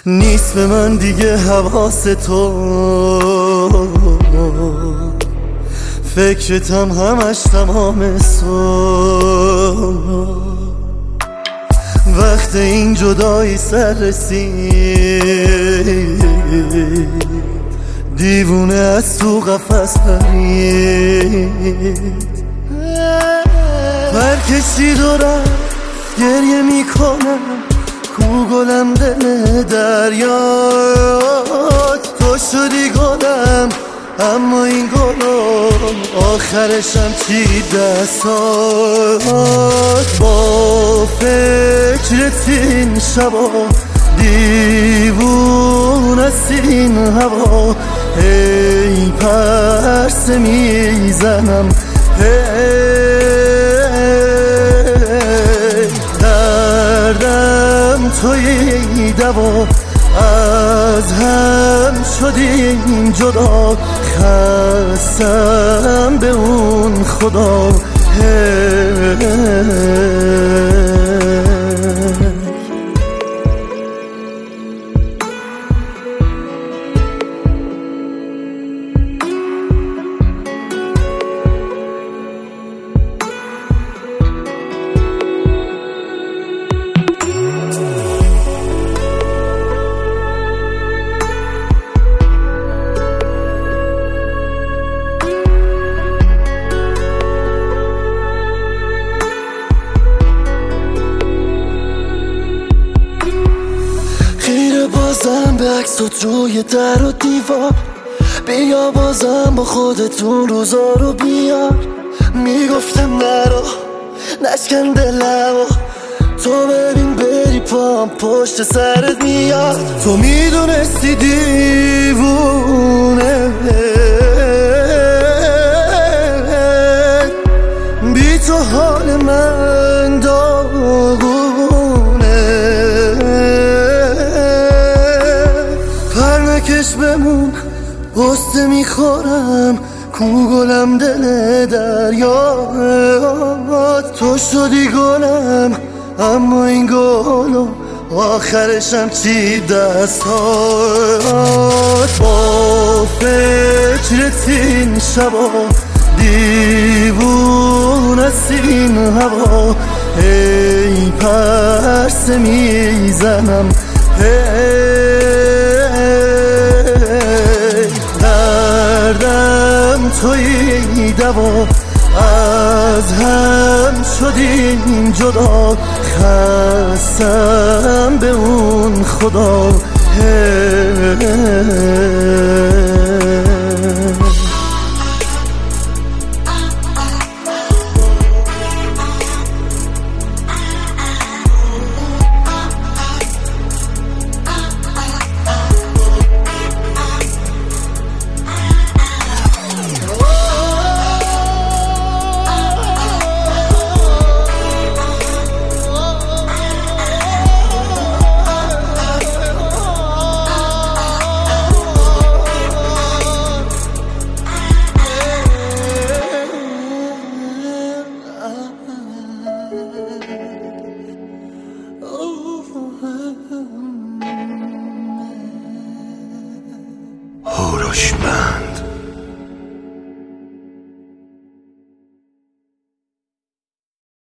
نیست به من دیگه حواس تو، فکرتم همش تمام صبح. وقت این جدایی سر رسید، دیوونه از تو قفس پرید. برکشید و رفت، گریه میکنم، کو گلم دل دریات. تو شدی گلم اما این گلم آخرشم چی دستات. با فکرت این شبا دیوون است این هوا. هی پرسه میزنم، دردم توی دوا. از هم شدیم جدا، خستم به اون خدا. بازم به عکسات روی در و دیوار، بیا بازم با خودتون روزا رو بیار. میگفتم نرو نشکن دلمو، تو ببین بری پام پشت سرت میاد. تو میدونستی دیوونه بی تو حال من داغونه. پرنکش بمون غصه میخورم، کو گلم دل دریات. تو شدی گلم اما این گلم آخرشم چی دستات. با فکرت این شبا دیوون است این هوا. هی پرسه میزنم، دردم توی دوا. از هم شدیم جدا، خستم به اون خدا. هوروشمند.